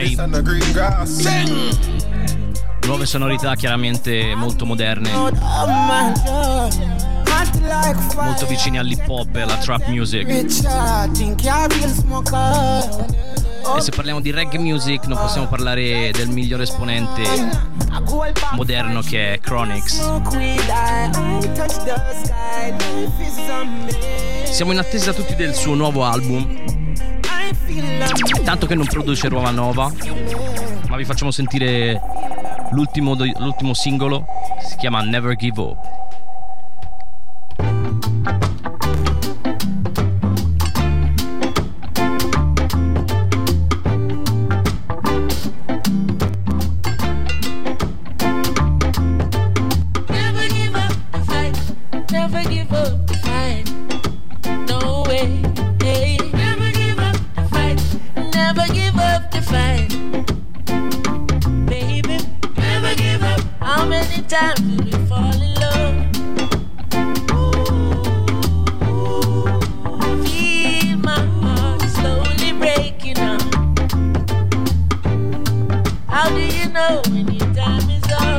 Nuove sonorità chiaramente molto moderne, molto vicine all'hip hop e alla trap music. E se parliamo di reggae music non possiamo parlare del migliore esponente moderno che è Chronixx. Siamo in attesa tutti del suo nuovo album, tanto che non produce roba nuova, ma vi facciamo sentire l'ultimo singolo, si chiama Never Give Up. Never give up the fight, never give up the fight, no way, hey. Never give up the fight, never give up the fight, baby. Never give up. How many times do we fall in love? know when your time is up.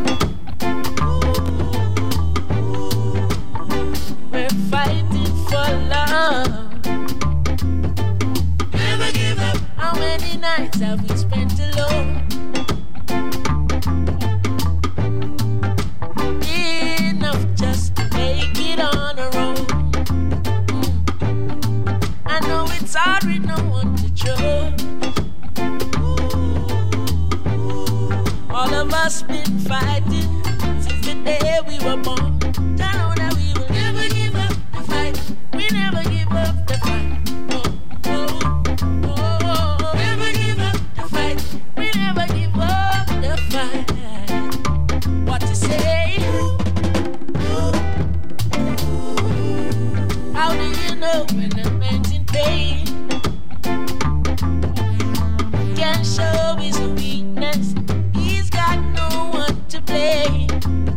We're fighting for love. Never give up. How many nights have we spent alone? Enough just to make it on our own. I know it's hard with no one to trust. All of us been fighting since the day we were born. I know that we will never give up the fight. We never give up the fight. Never give up the fight. We never give up the fight. What to say? How do you know when a man's in pain? Can't show his weakness. He's got no one to blame.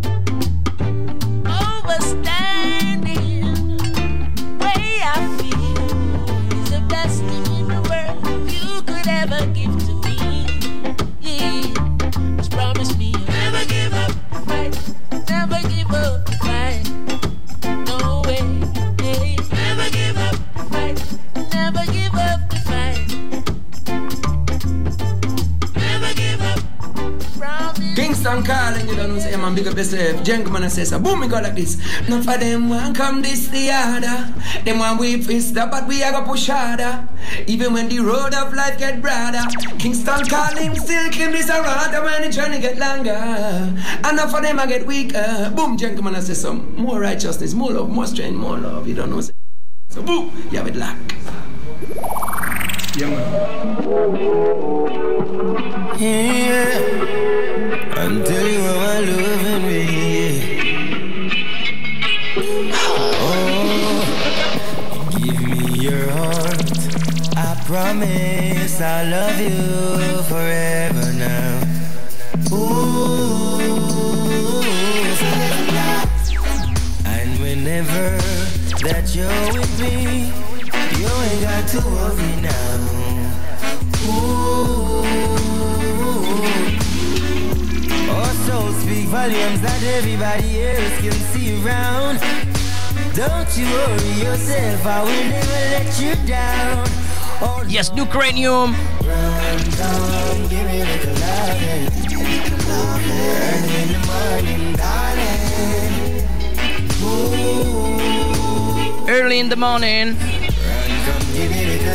Overstanding, way I feel is the best thing in the world you could ever give to me. Yeah, just promise me you'll never give up the fight. Never give up the fight. No way. Hey, never give up the fight. Never give up the fight. Never give up. Promise. Kingston calling, you don't know, say, man, big up yourself. Gentleman says, boom, me go like this. None for them want come this the other. Them want we fist up, but we are gonna push harder. Even when the road of life get broader. Kingston calling, still keep this a rather when the journey get longer. And none for them I get weaker. Boom, gentleman, I say some more righteousness, more love, more strength, more love. You don't know, say. So boom, you have it luck. Yeah, man. Yeah, until you are loving me. Oh, give me your heart. I promise I'll love you forever now. Ooh, and whenever that you're with me, you ain't got to worry now. Ooh. Our souls speak volumes that everybody else can see around. Don't you worry yourself, I will never let you down. Oh, yes, New Cranium. Run down, give me a little loving. Early in the morning, darling. Ooh. Early in the morning. Run, come give me a little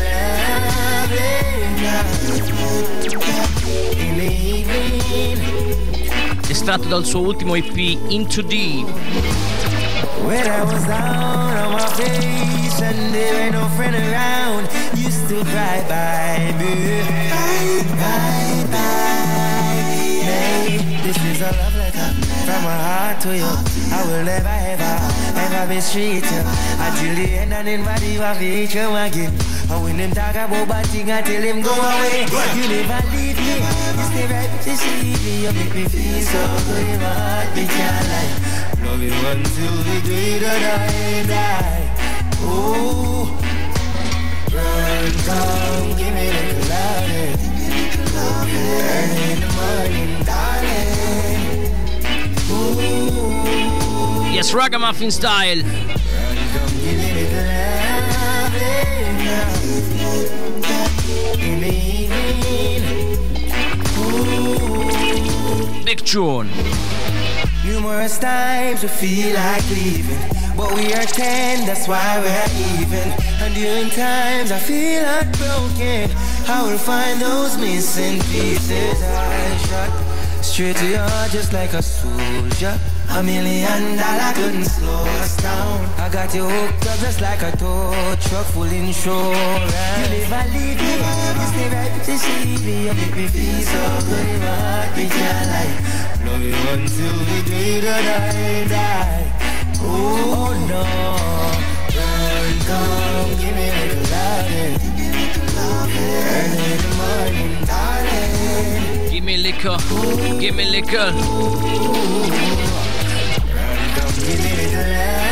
loving. In the evening. Estratto dal suo ultimo EP Into Deep. When I was down on my face and there ain't no friend around, used to cry bye, baby. Bye, bye, babe. This is a love letter from my heart to you. I will never ever mistreat you until the end and then body will reach you again. And when them talk about bad thing, I tell them go away. You never leave me, you stay right beside me. You make me feel so good in my heart, me can't lie. Love you until the day that I die. Oh, run, come, give me the loving. Early in the morning, darling. Ooh. Yes, Ragamuffin style. Run, come, give me the loving. In the evening. Ooh. Big tune. Numerous times we feel like leaving, but we are 10, that's why we're even. And during times I feel heartbroken, I will find those missing pieces. I shot straight to your heart just like a soldier. $1 million couldn't slow us down. I got you hooked up just like a tow truck full insurance. You never leave me, you stay right beside me. You make me feel so good in my heart, we can't lie. Love you until the day that I die. Oh no, run, come, give me a little loving. Early in the morning, darling. Give me liquor, give me liquor. Run, come, give me a little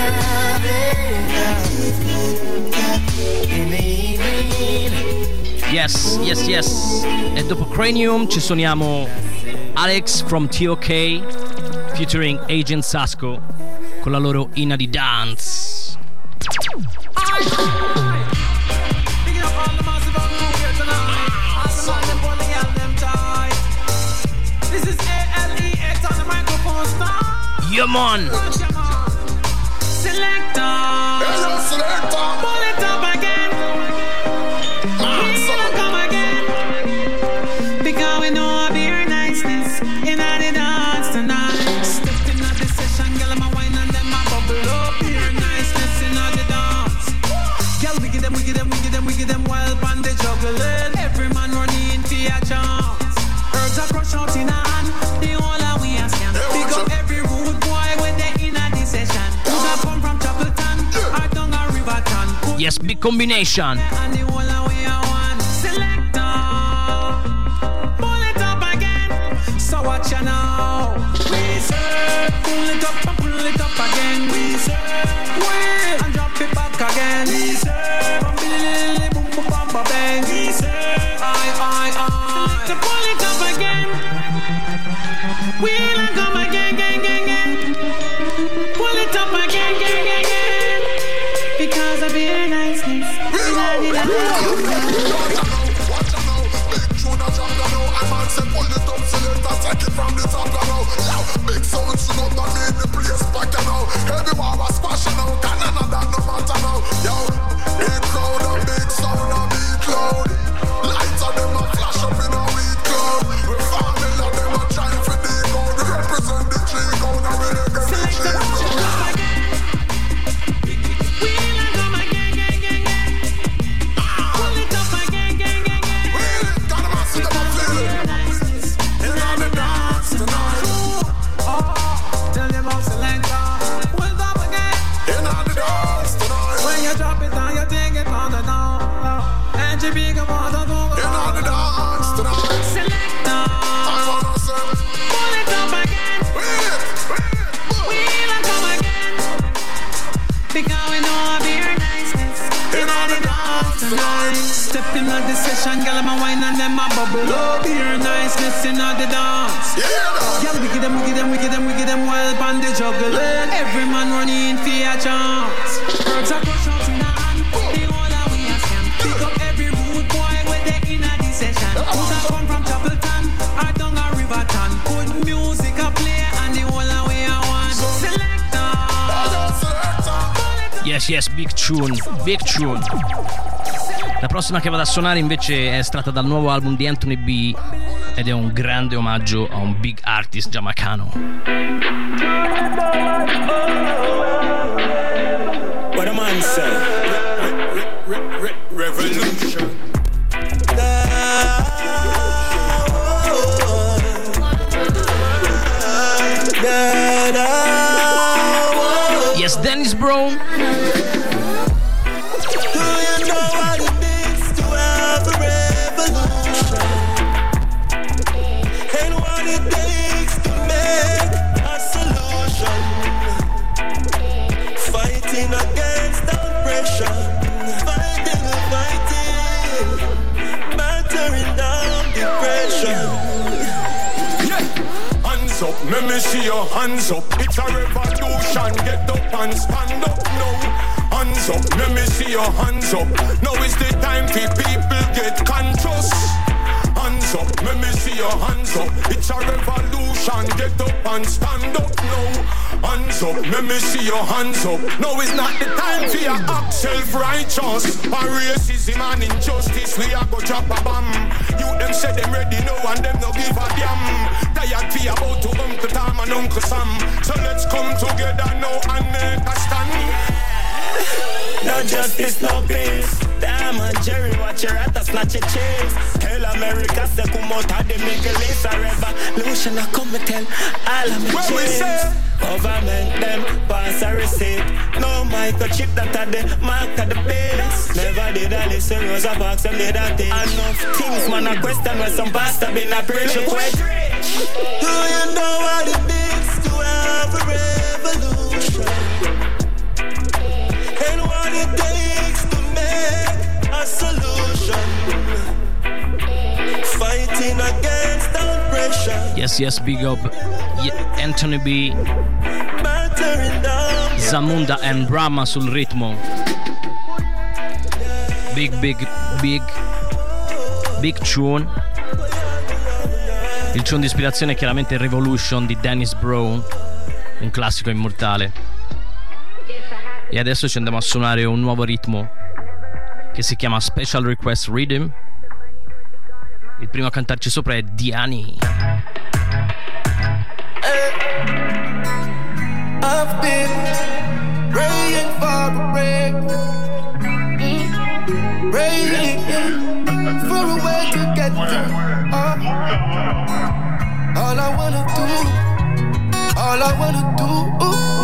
loving. In the evening. Yes, yes, yes. E dopo Cranium ci suoniamo Alex from TOK featuring Agent Sasco con la loro Inna di Dance. This is ALEX on the microphone star. Yeah, man. Selector. Hello, selector. Pull it up again. We'll come again. Because we know I'll be your niceness. In the dance tonight. Step in the session, girl, I'm a wine and them a bubble up. Your niceness in the dance. Girl, we give them wild on the juggling. Every man running for a chance. Herbs are crush out in a hand. The whole of we a scam. Pick up every rude boy when they in a this session. Who that come from Chapelton or down a Riverton. Yes, big combination. And the whole of we a one. Selector. Pull it up again. So watch you now. We say, pull it up again. We say, wait, and drop it back again. We say, boom, boom, bam, bam, bang. We say, I. To pull it up again. We'll come again, gang. Pull it up again, gang. Because of your niceness. From the top now, yeah, big sound should not need the place back now. Heavy war splashing out, and none of that no matter now. Yo, big crowd and big sound and big cloud. Lights of them a flash up in a weed cloud. We farming and them a trying for the gold. We represent the tree gold and we get the tree gold. We'll come again, gang. Pull it up again, gang. Really, gotta master them and feel it. Tell them about selector. We'll come again. In on the dance tonight. When you drop it down, you take it on the down. And you big about the door. In on the dance tonight. Selector. I wanna say, pull it up again. We'll come again. Because we know I'll be your niceness. In on the dance tonight. Step in on the session, girl, I'm a wine and them a bubble up. Your niceness in all the dance. Girl, we give them wild on the juggling. Every man running for a chance. Birds are crush out in a hand. The whole of we a scam. Pick up every rude boy when they in a this session. Who that come from Chapelton or down a Riverton. Good music a play and the whole of we a one. Selector. Yes, big tune. La prossima che vado a suonare invece è estratta dal nuovo album di Anthony B ed è un grande omaggio a un big artist giamaicano. What a man say? Revolution. Yes, Dennis Brown. Let me see your hands up. It's a revolution. Get up and stand up now. Hands up. Let me see your hands up. Now is the time for people get conscious. Hands up. Let me see your hands up. It's a revolution. Get up and stand up now. Hands up. Let me see your hands up. Now is not the time for your act self-righteous. For racism and injustice, we are go drop a bomb. You them say them ready now and them no give a damn. Tired for about to Uncle Tom and Uncle Sam. So let's come together now and make a stand. No justice, no peace. Damn and Jerry, watch your rat, snatch your cheese. Tell America, say come out of the Middle East. A revolution, I come and tell all of my cheese. Government, them pass a receipt. No microchip, that are the mark of the beast. Never did I listen, Rosa Parks, them did that thing. Enough things, man, a question when some pastor been a preach. Do you know what it means to have a revolution? And what it takes to make a solution? Fighting against oppression. Yes, big up Anthony B, Zamunda and Brahma sul ritmo. Big tune. Il tune di ispirazione è chiaramente Revolution di Dennis Brown, un classico immortale. E adesso ci andiamo a suonare un nuovo ritmo che si chiama Special Request Rhythm. Il primo a cantarci sopra è Diani. I've been praying for a break, praying for a way to get through. All I wanna do, yeah. All I wanna do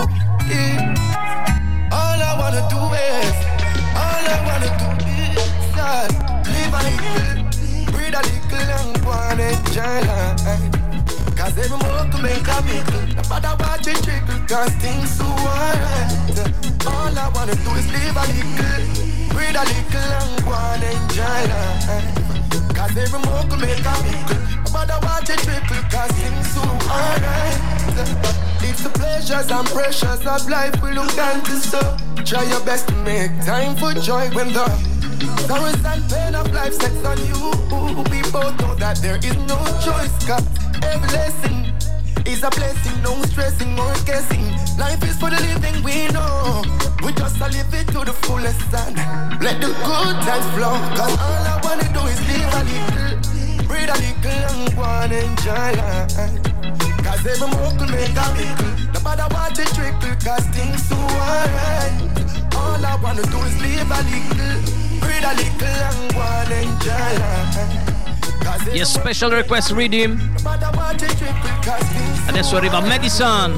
is live a little, breathe a little, and go and enjoy life. Cause every more to make a mickle, no matter what you trickle, cause things so alright. All I wanna do is live a little, breathe a little, and go and enjoy life. Cause every more to make a mickle, no matter what you trickle, cause things so alright. It's the pleasures and pressures of life we look down to, so try your best to make time for joy when the sorrows and pain of life sets on you. We both know that there is no choice, cause every lesson is a blessing. No stressing or guessing. Life is for the living, we know. We just live it to the fullest and let the good times flow. Cause all I wanna do is live a little, breathe a little, and go and enjoy life. Cause every more could make a mickle, no matter what you trickle, cause things so alright. All I wanna do is live a little, breathe a little, and go and enjoy life. Yes, Special Request Rhythm. Adesso arriva Madison.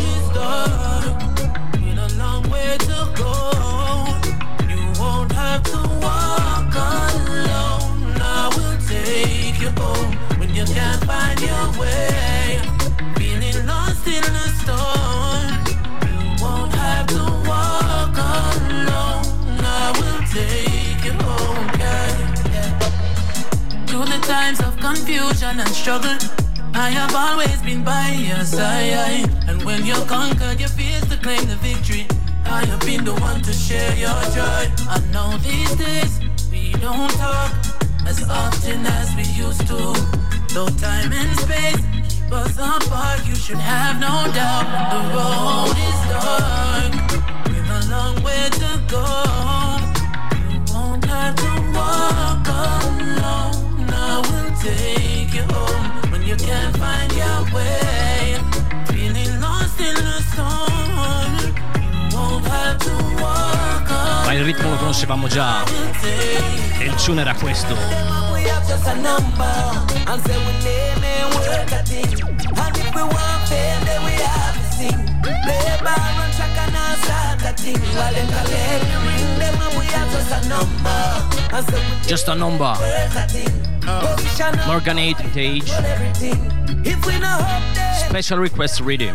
Times of confusion and struggle, I have always been by your side. And when you're conquered, you feel to claim the victory. I have been the one to share your joy. I know these days we don't talk as often as we used to. Though time and space keep us apart, you should have no doubt the road is dark with a long way to go. You won't have to walk alone. I will take you home when you can't find your way. Feeling lost in the storm, you won't have to walk alone. Ma il ritmo lo conoscevamo già e il tune era questo. Just a number. Morgan 8 Age. Special Request Rhythm.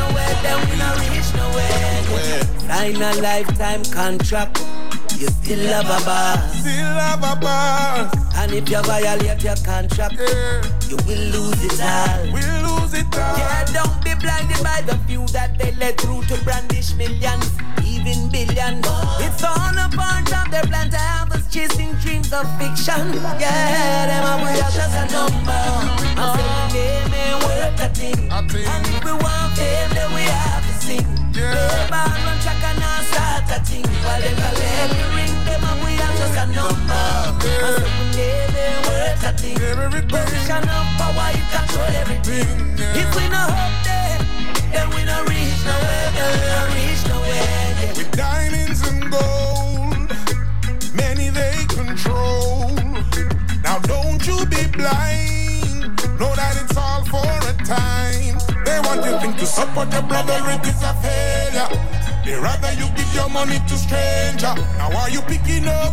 Sign a lifetime contract. You still love a boss. And if you violate your contract, you will lose it all. Yeah, don't be blinded by the few that they let through to brandish millions, even billions. It's all a part of their plan to have us chasing dreams of fiction. Yeah, them are we are just a number. I say the name ain't worth a thing. And if we want fame, then we have to sing. Play ball, run track and not start a thing. While them collect the ring, them are we are just a number. I say the name ain't worth a thing. Position of power, you control everything. If we not up there, then we not reach nowhere. Then we not reach nowhere. With diamonds and gold, many they control. Now don't you be blind, know that it's all for a time. They want you think to support your brother, it is a failure. They rather you give your money to stranger. Now are you picking up?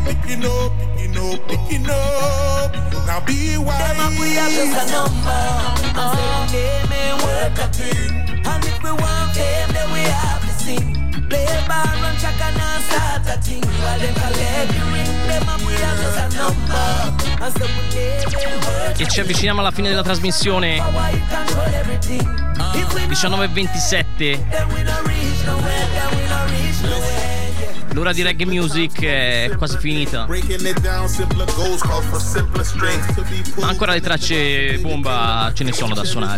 Now be wise. Them up we are just a number. I say the name ain't worth a thing. And if we want fame, then we have to sing. Play ball, run track and not start a thing. While them collect the ring, them up we are just a number. I say the name ain't worth E ci avviciniamo alla fine della trasmissione. 19:27. L'ora di reggae music è quasi finita. Ma ancora le tracce bomba ce ne sono da suonare.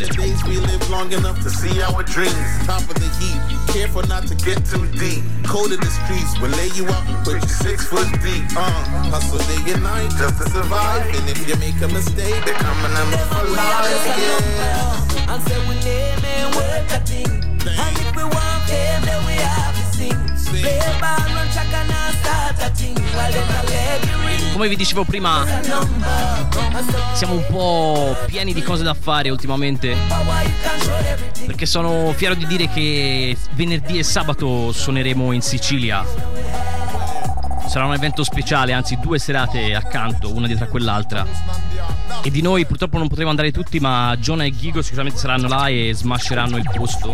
Come vi dicevo prima, siamo un po' pieni di cose da fare ultimamente, perché sono fiero di dire che venerdì e sabato suoneremo in Sicilia. Sarà un evento speciale, anzi 2 serate accanto, una dietro a quell'altra. E di noi purtroppo non potremo andare tutti, ma Jonah e Ghigo sicuramente saranno là e smasheranno il posto.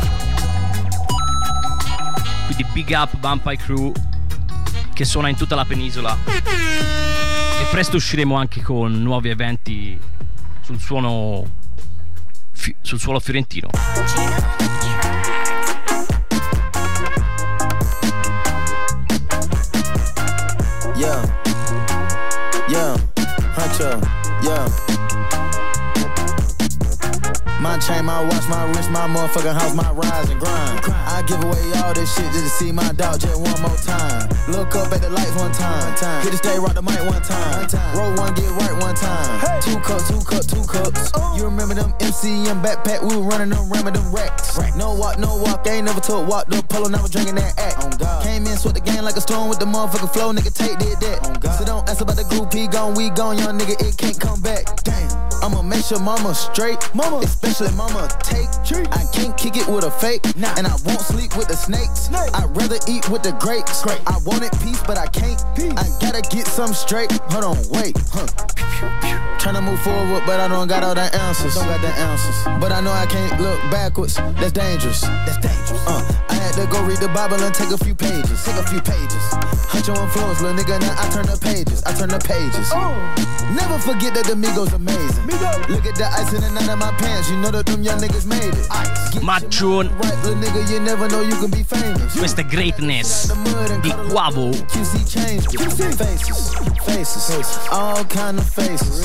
Quindi big up Vampire Crew, che suona in tutta la penisola. E presto usciremo anche con nuovi eventi sul suolo fiorentino. Yeah, huncho, yeah. My chain, my watch, my wrist, my motherfucking house, my rise and grind. I give away all this shit just to see my dog just one more time. Look up at the lights one time. Hit the stage, rock the mic one time. Roll one, get right one time. Hey. 2 cups. You remember them MCM backpack? We were running them, ramming them racks. No walk, ain't never took walk the polo, never drinking that act. Came in, sweat the game like a storm with the motherfucking flow, nigga, take that. So don't ask about the group, he gone, we gone, young nigga, it can't come back. Damn, I'ma make sure mama straight, mama, especially mama take. I can't kick it with a fake, and I won't sleep with the snakes. I'd rather eat with the grapes. I wanted peace, but I can't. I gotta get some straight. Hold on, wait. Tryna move forward, but I don't got all the answers. But I know I can't look backwards. That's dangerous. I had to go read the Bible and take a few pages. Hunch your influence, little nigga. Now I turn the pages. Never forget that the Migos amazing. Look at the ice in the night of my pants. You know that them young niggas made it. Maccione. Right, little nigga, you never know you can be famous. Questa è Greatness di Quavo. QC changed it. Faces. All kind of faces.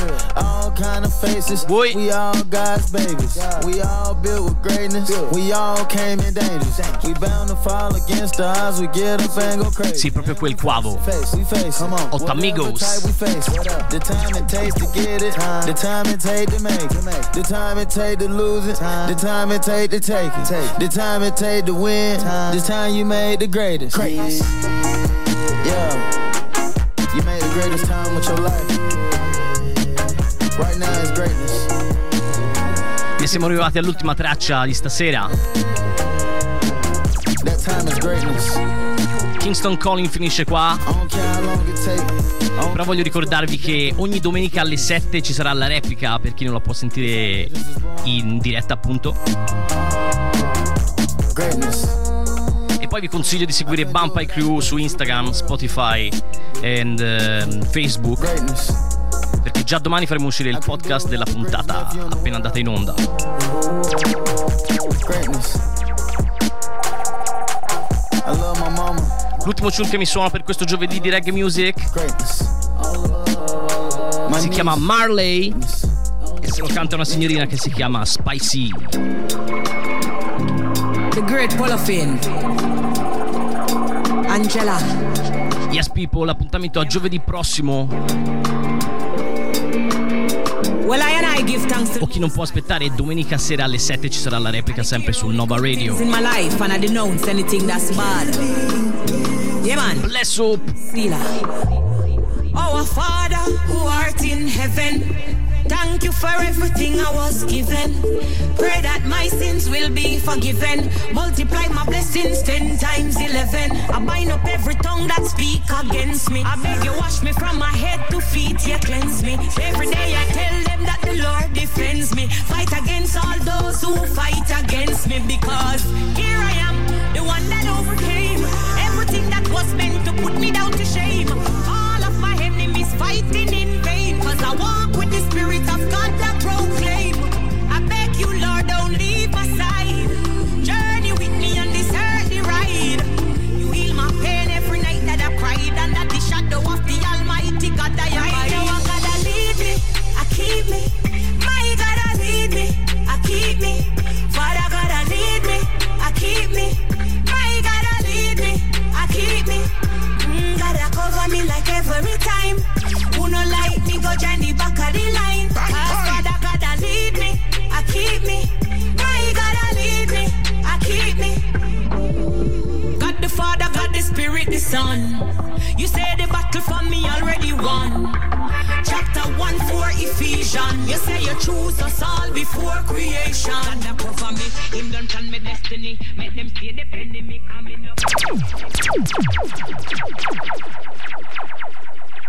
We all God's babies. We all built with greatness. We all came in dangers. We bound to fall against the odds. We get up and go crazy. Sì, proprio quel Quavo. Otto Amigos. The time it takes to get it. The time it takes to make it. The time it takes to lose it. The time it takes to take it. The time it takes to win. The time you made the greatest. Yeah. You made the greatest time with your life. Right now is greatness. E siamo arrivati all'ultima traccia di stasera. That time is greatness. Kingston Calling finisce qua. Però voglio ricordarvi che ogni domenica alle 7 ci sarà la replica per chi non la può sentire in diretta, appunto. E poi vi consiglio di seguire Vampire Crew su Instagram, Spotify e Facebook, perché già domani faremo uscire il podcast della puntata appena andata in onda. L'ultimo tune che mi suona per questo giovedì di reggae music si chiama Marley e se lo canta una signorina che si chiama Spicy. The Great Polofin Angela. Yes people, l'appuntamento a giovedì prossimo. O chi non può aspettare, domenica sera alle 7 ci sarà la replica sempre su Nova Radio. In my life and I denounce anything that's bad. Yeah man. Bless up. Our Father who art in heaven, thank you for everything I was given. Pray that my sins will be forgiven. Multiply my blessings 10 times 11. I bind up every tongue that speak against me. I beg you wash me from my head to feet, you cleanse me. Every day I tell them that the Lord defends me. Fight against all those who fight against me, because here I am, the one that overcame everything that was meant to put me down to shame. All of my enemies fighting in vain, cause I walk with the spirit of every time. Who no like me, go join the back of the line. Cause Father gotta lead me, I keep me. My gotta lead me, I keep me. God the Father, God the Spirit, the Son. You say the battle for me already won. Chapter 1:4 Ephesians. You say you choose us all before creation. And I cover me, him done plan my destiny. Make them see the penny me coming up.